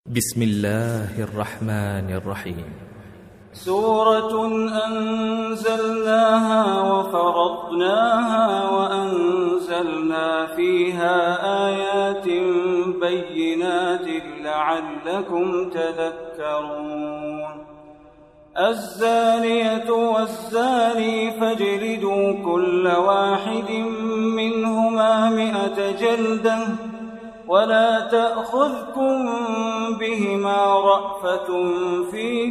بسم الله الرحمن الرحيم. سورة أنزلناها وفرضناها وأنزلنا فيها آيات بينات لعلكم تذكرون. الزانية والزاني فاجلدوا كل واحد منهما 100 جلدة ولا تأخذكم بهما رأفة في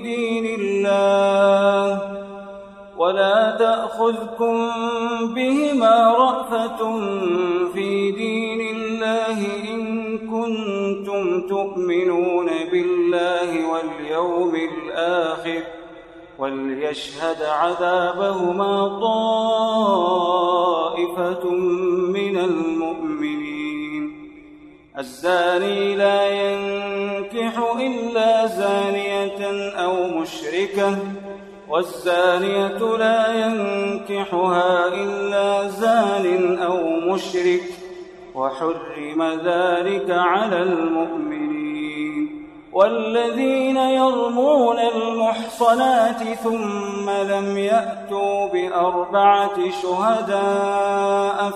دين الله إن كنتم تؤمنون بالله واليوم الآخر وليشهد عذابهما طائفة من المؤمنين. الزاني لا ينكح إلا زانية أو مشركة والزانية لا ينكحها إلا زان أو مشرك وحرم ذلك على المؤمنين. والذين يرمون المحصنات ثم لم يأتوا ب4 شهداء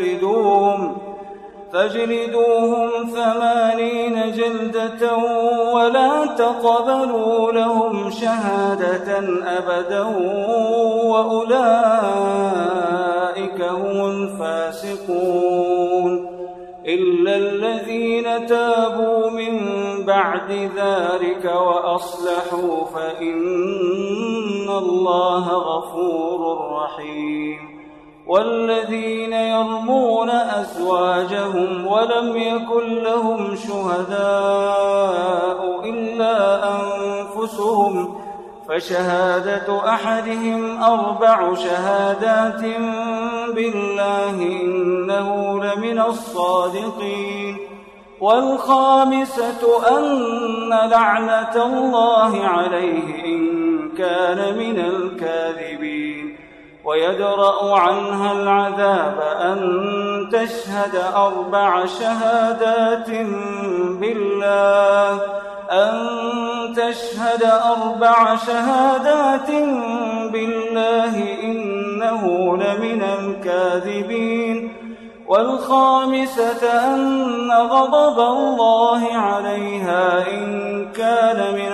فاجلدوهم 80 جلدة ولا تقبلوا لهم شهادة أبدا وأولئك هم الفاسقون. إلا الذين تابوا من بعد ذلك وأصلحوا فإن الله غفور رحيم. والذين يرمون أزواجهم ولم يكن لهم شهداء إلا أنفسهم فشهادة أحدهم 4 شهادات بالله إنه لمن الصادقين. والخامسة أن لعنة الله عليه إن كان من الكاذبين. ويدرأ عنها العذاب أن تشهد 4 شهادات بالله إنه لمن الكاذبين. والخامسة أن غضب الله عليها إن كان من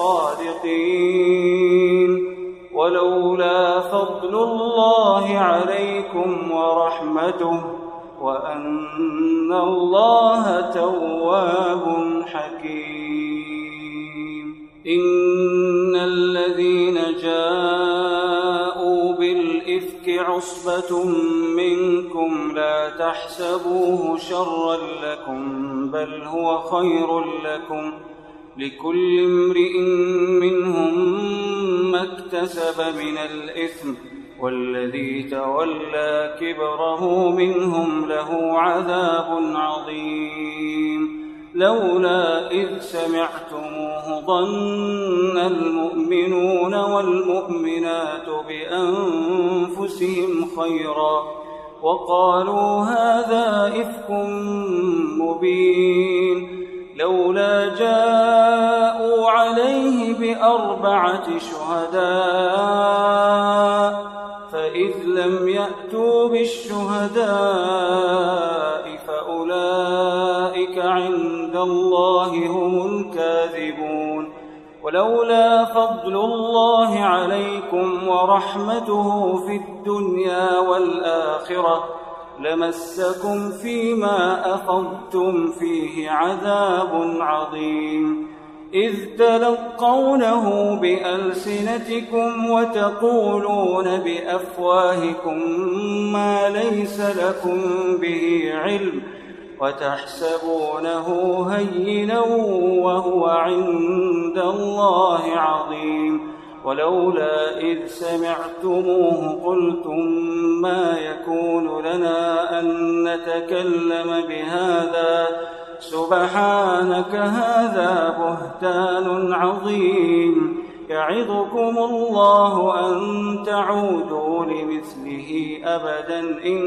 الصادقين. ولولا فضل الله عليكم ورحمته وأن الله تواب حكيم. إن الذين جاءوا بالإفك عصبة منكم لا تحسبوه شرا لكم بل هو خير لكم لكل امرئ منهم ما اكتسب من الإثم والذي تولى كبره منهم له عذاب عظيم. لولا إذ سمعتموه ظن المؤمنون والمؤمنات بأنفسهم خيرا وقالوا هذا إفك مبين. لولا جاءوا عليه ب4 شهداء فإذ لم يأتوا بالشهداء فأولئك عند الله هم الكاذبون. ولولا فضل الله عليكم ورحمته في الدنيا والآخرة لمسكم فيما أخذتم فيه عذاب عظيم. إذ تلقونه بألسنتكم وتقولون بأفواهكم ما ليس لكم به علم وتحسبونه هينا وهو عند الله عظيم. ولولا إذ سمعتموه قلتم ما يكون لنا أن نتكلم بهذا سبحانك هذا بهتان عظيم. يعظكم الله أن تعودوا لمثله أبدا إن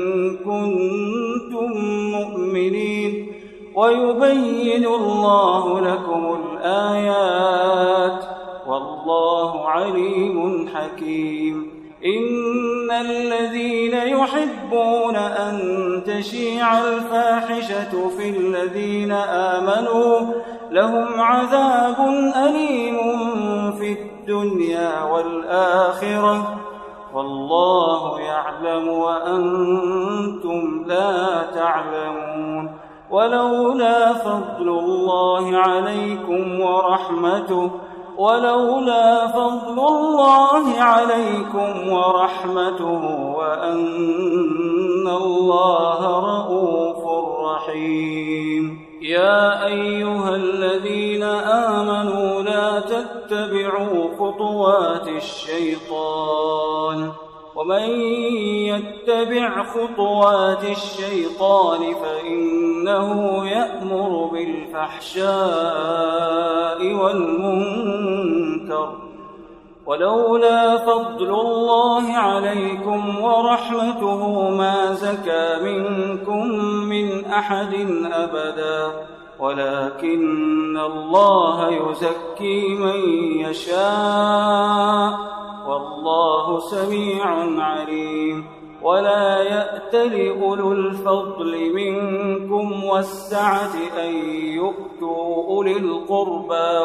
كنتم مؤمنين ويبين الله لكم الآيات حكيم. إن الذين يحبون أن تشيع الفاحشة في الذين آمنوا لهم عذاب أليم في الدنيا والآخرة والله يعلم وأنتم لا تعلمون. ولولا فضل الله عليكم ورحمته وأن الله رؤوف رحيم. يا أيها الذين آمنوا لا تتبعوا خطوات الشيطان ومن يتبع خطوات الشيطان فإنه يأمر بالفحشاء والمنكر. ولولا فضل الله عليكم ورحمته ما زكى منكم من أحد أبدا ولكن الله يزكي من يشاء والله سميع عليم. ولا يأتل أولو الفضل منكم والسعة أن يؤتوا أولي القربى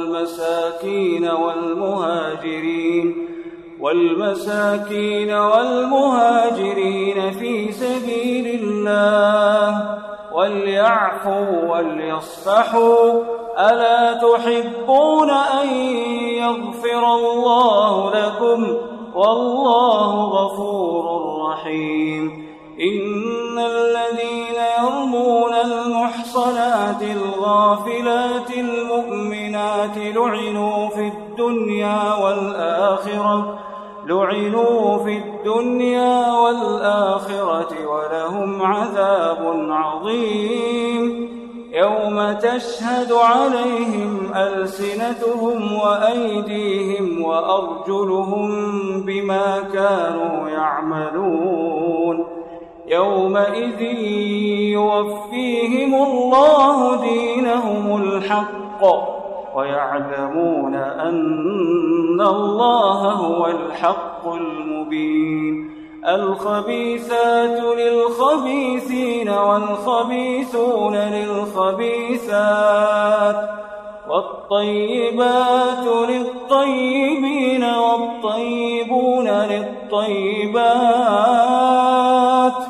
والمساكين في سبيل الله وليعفوا وليصفحوا. ألا تحبون أن يغفر الله لكم والله غفور رحيم. إن الذين يرمون المحصنات الغافلات المؤمنات لعنوا في الدنيا والآخرة ولهم عذاب عظيم. يوم تشهد عليهم ألسنتهم وأيديهم وأرجلهم بما كانوا يعملون. يومئذ يوفيهم الله دينهم الحق ويعلمون أن الله هو الحق المبين. الخبيثات للخبيثين والخبيثون للخبيثات والطيبات للطيبين والطيبون للطيبات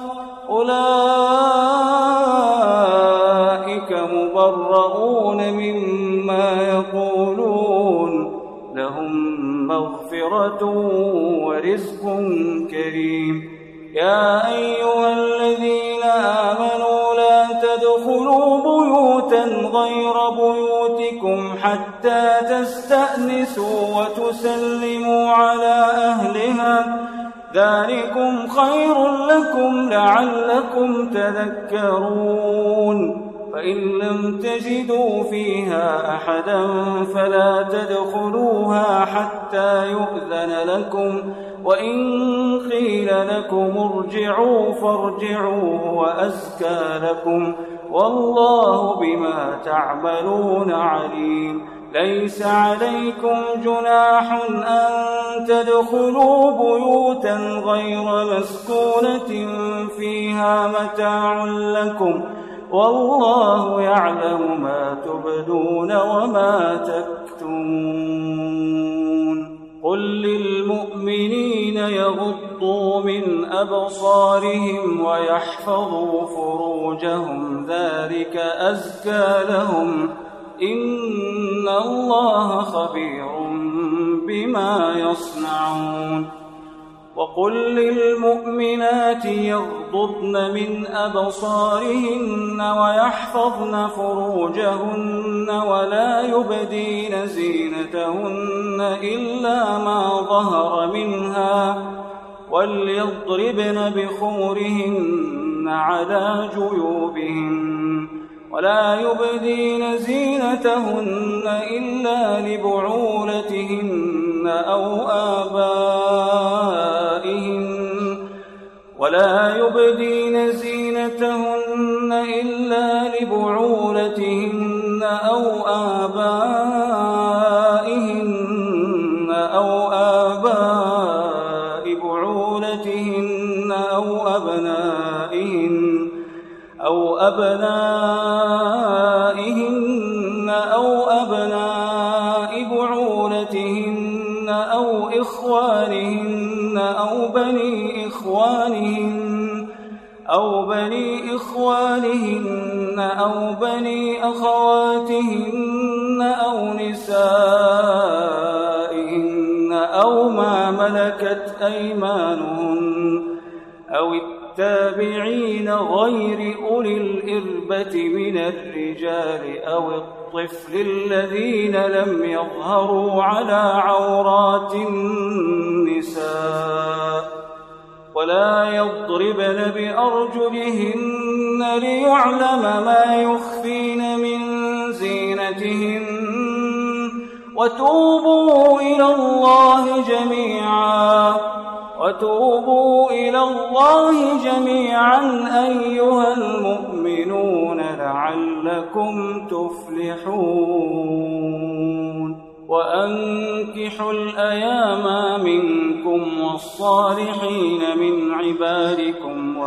أولئك مبرؤون مما يقولون لهم مغفرة ورزق كريم. يا أيها الذين آمنوا لا تدخلوا بيوتا غير بيوتكم حتى تستأنسوا وتسلموا على أهلها ذلكم خير لكم لعلكم تذكرون. فإن لم تجدوا فيها أحدا فلا تدخلوها حتى يؤذن لكم وإن قيل لكم ارجعوا فارجعوا وأزكى لكم والله بما تعملون عليم. ليس عليكم جناح أن تدخلوا بيوتا غير مسكونة فيها متاع لكم والله يعلم ما تبدون وما تكتمون. قل للمؤمنين يغضوا من أبصارهم ويحفظوا فروجهم ذلك أزكى لهم إن الله خبير بما يصنعون. وقل للمؤمنات يغضضن من أبصارهن ويحفظن فروجهن ولا يبدين زينتهن إلا ما ظهر منها وليضربن بخمرهن على جيوبهن ولا يبدين زينتهن إلا لبعولتهن أو آبائهن أو آباء آبائهن أو أبناء بعولتهن أو إخوانهن أو بني إخوانهن أو بني أخواتهن أو نسائهن أو ما ملكت أيمانهن أو التابعين غير أولي الإربة من الرجال أو الطفل الذين لم يظهروا على عورات النساء ولا يضربن بأرجلهن ليعلم ما يخفين من زينتهن وتوبوا إلى الله جميعا أيها المؤمنون لعلكم تفلحون وأنكحوا الأيام منكم والصالحين من عبادكم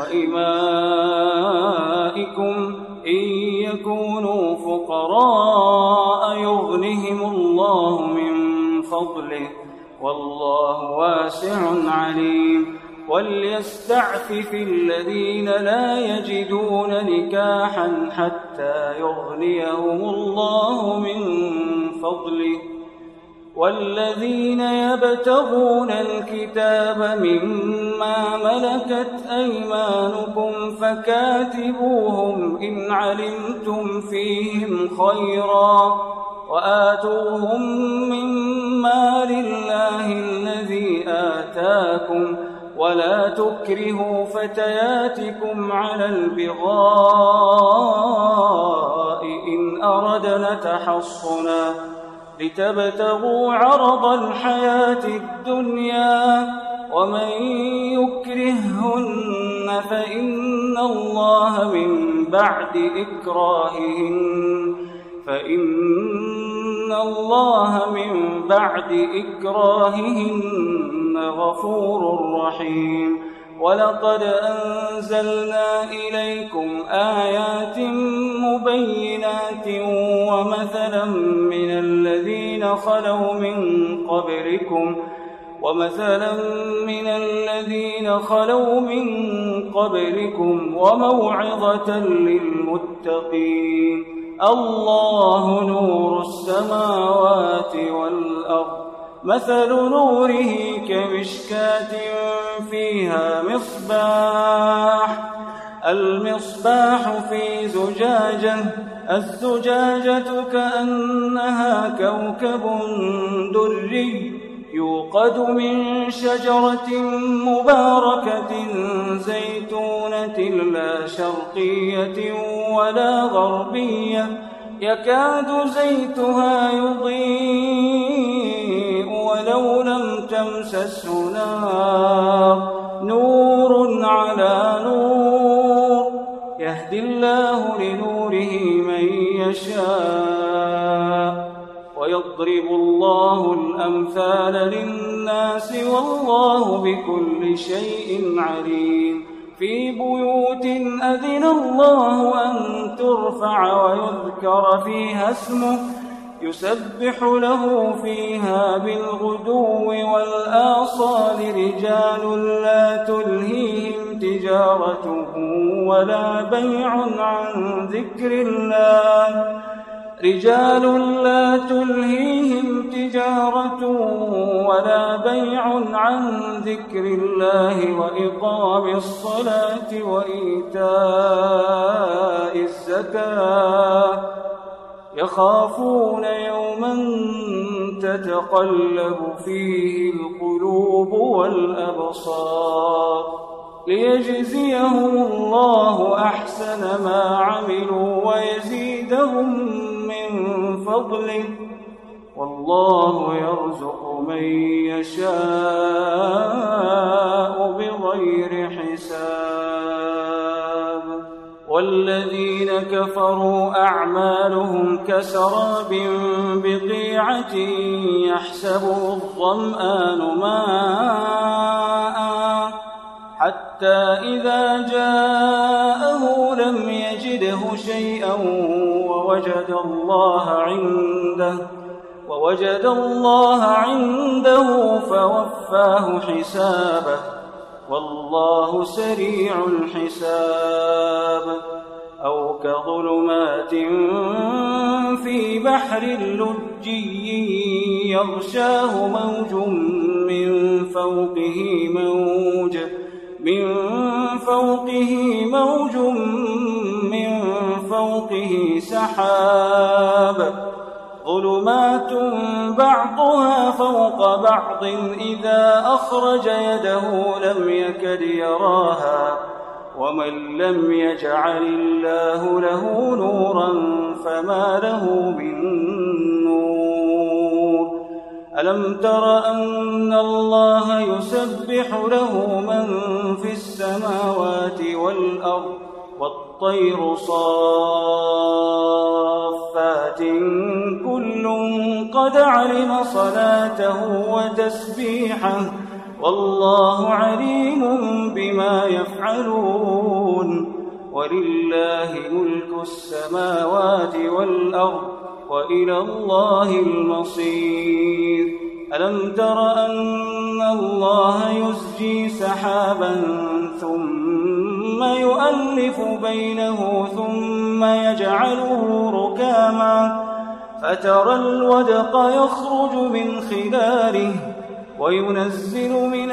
وإمائكم إن يكونوا فقراء يغنهم الله من فضله والله واسع عليم وليستعفف الذين لا يجدون نكاحا حتى يغنيهم الله من فضله والذين يبتغون الكتاب مما ملكت أيمانكم فكاتبوهم إن علمتم فيهم خيرا وآتوهم مما لله الذي آتاكم ولا تكرهوا فتياتكم على البغاء إن أردنا تحصنا لتبتغوا عرض الحياة الدنيا ومن يكرههن فإن الله من بعد إكراههن غفور رحيم ولقد أنزلنا إليكم آيات مبينات ومثلا من الذين خلوا من قبلكم وموعظة للمتقين الله نور السماوات والأرض مثل نوره كمشكاة فيها المصباح في زجاجة الزجاجة كأنها كوكب دري يوقد من شجرة مباركة زيتونة لا شرقية ولا غربية يكاد زيتها يضيء ولو لم تمسسه نار نور على نور يهدي الله لنوره من يشاء ويضرب الله الأمثال للناس والله بكل شيء عليم في بيوت أذن الله أن ترفع ويذكر فيها اسمه يسبح له فيها بالغدو والآصال رجال لا تلهيهم تجارة ولا بيع عن ذكر الله وإقام الصلاة وإيتاء الزكاة يخافون يوما تتقلب فيه القلوب والأبصار ليجزيهم الله أحسن ما عملوا ويزيدهم من فضله والله يرزق من يشاء بغير حساب والذين كفروا أعمالهم كسراب بقيعة يحسبه الظمآن ماء حتى إذا جاءه لم يجده يجده شيئا ووجد الله عنده فوفاه حسابه والله سريع الحساب. أو كظلمات في بحر لجي يغشاه موج من فوقه سحاب ظلمات بعضها فوق بعض إذا أخرج يده لم يكد يراها ومن لم يجعل الله له نورا فما له من نور. ألم تر أن الله يسبح له من في السماوات والأرض والطير صافات كل قد علم صلاته وتسبيحه والله عليم بما يفعلون. ولله ملك السماوات والأرض وإلى الله المصير. ألم تر أن الله يزجي سحابا ثم يؤلف بينه ثم يجعله ركاما فترى الودق يخرج من خلاله وينزل من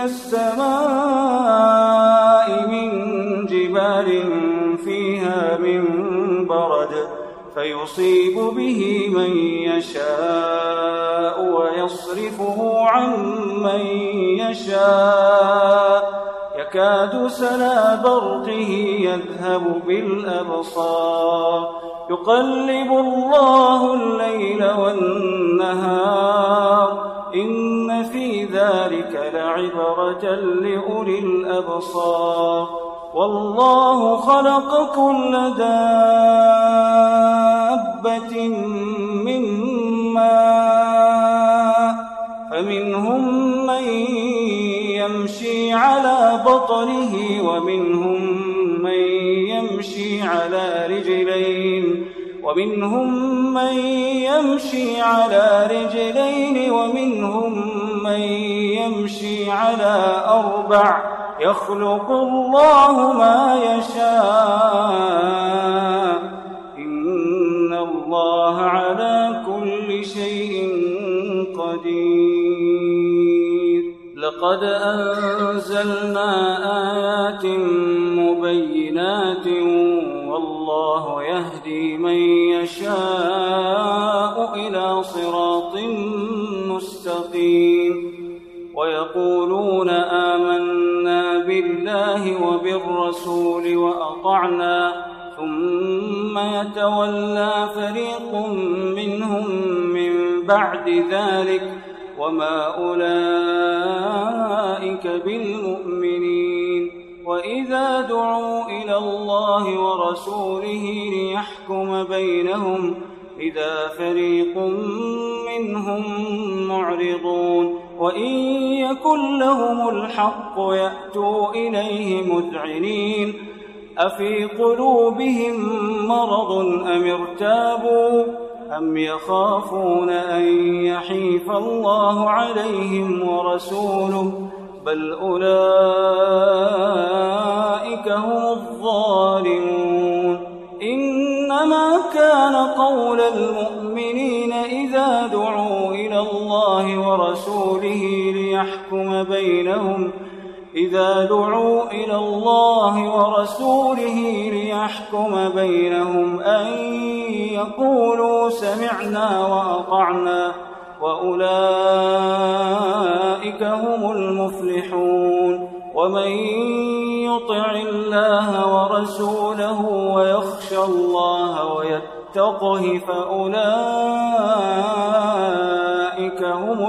السماء من جبال فيها من برد فيصيب به من يشاء ويصرفه عن من يشاء يكاد سنا برقه يذهب بالأبصار يقلب الله الليل والنهار إن في ذلك لعبرة لأولي الأبصار. والله خلق كل دابة من ماء فمنهم من يمشي على بطنه ومنهم من يمشي على رجلين ومنهم من يمشي على أربع يخلق الله ما يشاء إن الله على كل شيء قدير. لقد أنزلنا آيات مبينات والله يهدي من يشاء إلى صراط مستقيم. ويقولون آمنا بالله وبالرسول وأطعنا ثم يتولى فريق منهم من بعد ذلك وما أولئك بالمؤمنين. وإذا دعوا إلى الله ورسوله ليحكم بينهم إذا فريق منهم معرضون وإن يكن لهم الحق يأتوا إليه مذعنين أفي قلوبهم مرض أم ارتابوا أم يخافون أن يحيف الله عليهم ورسوله بل أولئك هم الظالمون. إنما كان قول المؤمنين إذا دعوا إلى الله ورسوله ليحكم بينهم أن يقولوا سمعنا وأطعنا وأولئك هم المفلحون. ومن يطع الله ورسوله ويخشى الله ويتقه فأولئك هم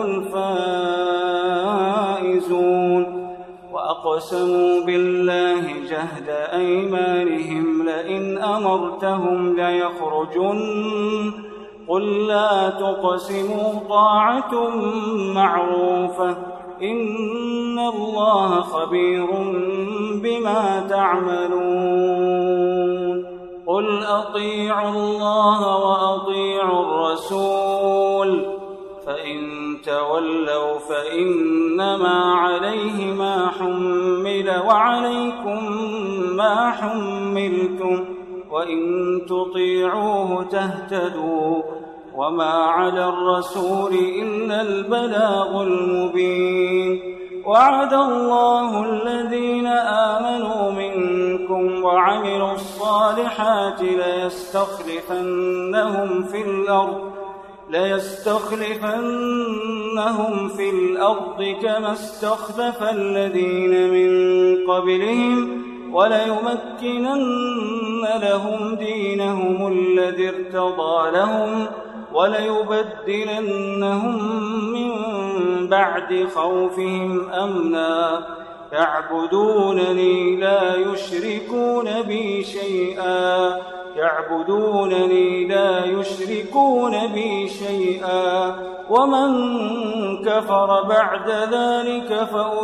الفائزون. وأقسموا بالله جهد أيمانهم لئن أمرتهم ليخرجن قل لا تقسموا طاعة معروفة إن الله خبير بما تعملون. قل أطيعوا الله وأطيعوا الرسول فإن تولوا فإنما عليه ما حمل وعليكم ما حملتم وإن تطيعوه تهتدوا وما على الرسول إلا البلاغ المبين وعد الله الذين آمنوا منكم وعملوا الصالحات ليستخلفنهم في الأرض كما استخلف الذين من قبلهم وليمكنن لهم دينهم الذي ارتضى لهم وليبدلنهم من بعد خوفهم أمنا يعبدونني لا يشركون بي شيئا ومن كفر بعد ذلك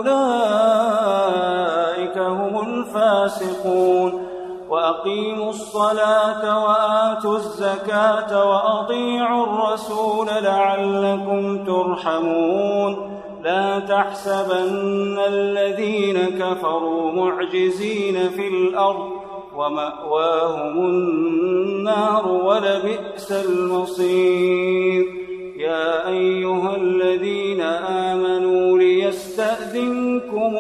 فأولئك هم الفاسقون وأقيموا الصلاة وآتوا الزكاة وأطيعوا الرسول لعلكم ترحمون لا تحسبن الذين كفروا معجزين في الأرض ومأواهم النار ولبئس المصير يا أيها الذين آمنوا ليستأذنكم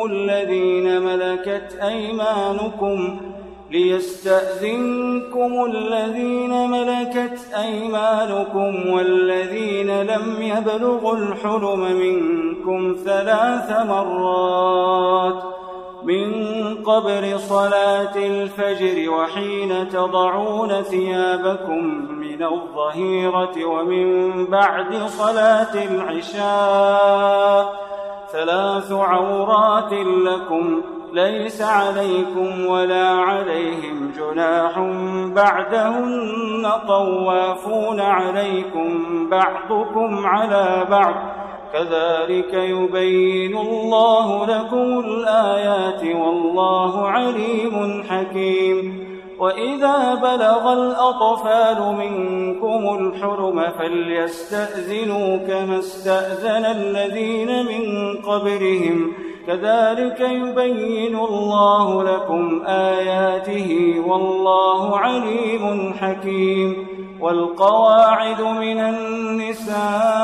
الذين ملكت أيمانكم والذين لم يبلغوا الحلم منكم 3 مرات من قبل صلاة الفجر وحين تضعون ثيابكم من الظهيرة ومن بعد صلاة العشاء 3 عورات لكم ليس عليكم ولا عليهم جناح بعدهن طوافون عليكم بعضكم على بعض كذلك يبين الله لكم الآيات والله عليم حكيم وإذا بلغ الأطفال منكم الحلم فليستأذنوا كما استأذن الذين من قبلهم كذلك يبين الله لكم آياته والله عليم حكيم والقواعد من النساء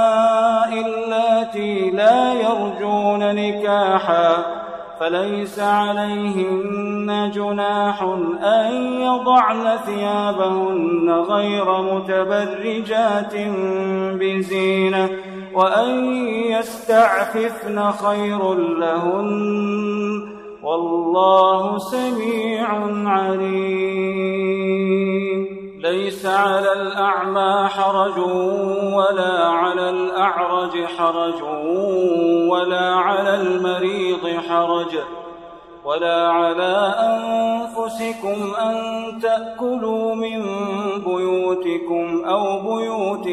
اللاتي لا يرجون نكاحا فليس عليهن جناح أن يضعن ثيابهن غير متبرجات بزينة وأن يستعففن خير لهن والله سميع عليم ليس على الأعمى حرج ولا على الأعرج حرج ولا على المريض حرج ولا على أنفسكم أن تأكلوا من بيوتكم أو بيوت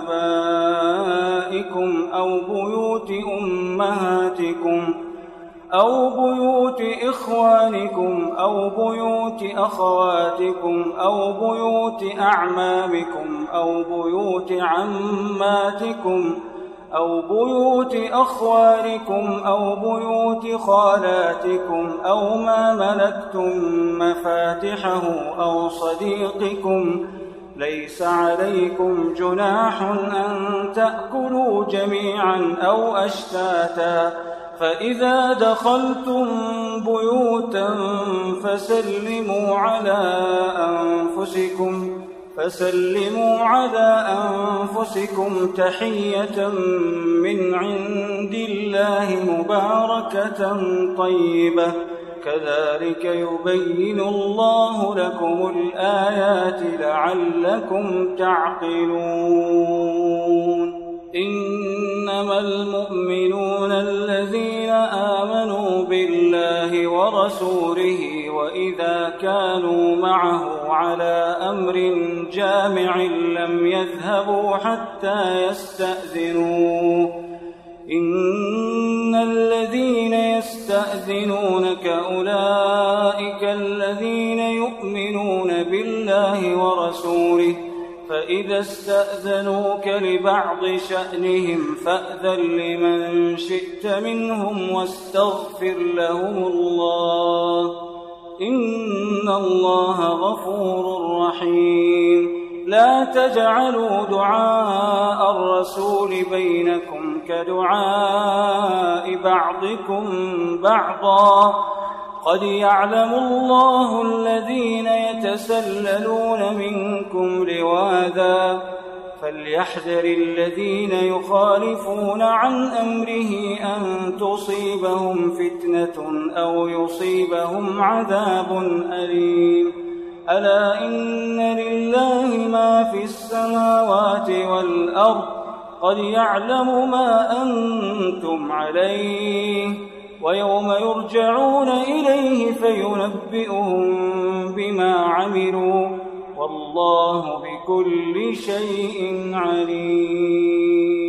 آبائكم أو بيوت أمهاتكم أو بيوت إخوانكم أو بيوت أخواتكم أو بيوت أعمامكم أو بيوت عماتكم أو بيوت أخوالكم أو بيوت خالاتكم أو ما ملكتم مفاتحه أو صديقكم ليس عليكم جناح أن تأكلوا جميعا أو أشتاتا فإذا دخلتم بيوتا فسلموا على أنفسكم تحية من عند الله مباركة طيبة كذلك يبين الله لكم الآيات لعلكم تعقلون إنما المؤمنون الذين آمنوا بالله ورسوله وإذا كانوا معه على أمر جامع لم يذهبوا حتى يستأذنوه إن الذين يستأذنونك أولئك الذين يؤمنون بالله إذا استأذنوك لبعض شأنهم فأذن لمن شئت منهم واستغفر لهم الله إن الله غفور رحيم لا تجعلوا دعاء الرسول بينكم كدعاء بعضكم بعضا قد يعلم الله الذين يتسللون منكم لواذا فليحذر الذين يخالفون عن أمره أن تصيبهم فتنة أو يصيبهم عذاب أليم ألا إن لله ما في السماوات والأرض قد يعلم ما أنتم عليه ويوم يرجعون إليه فينبئهم بما عملوا والله بكل شيء عليم.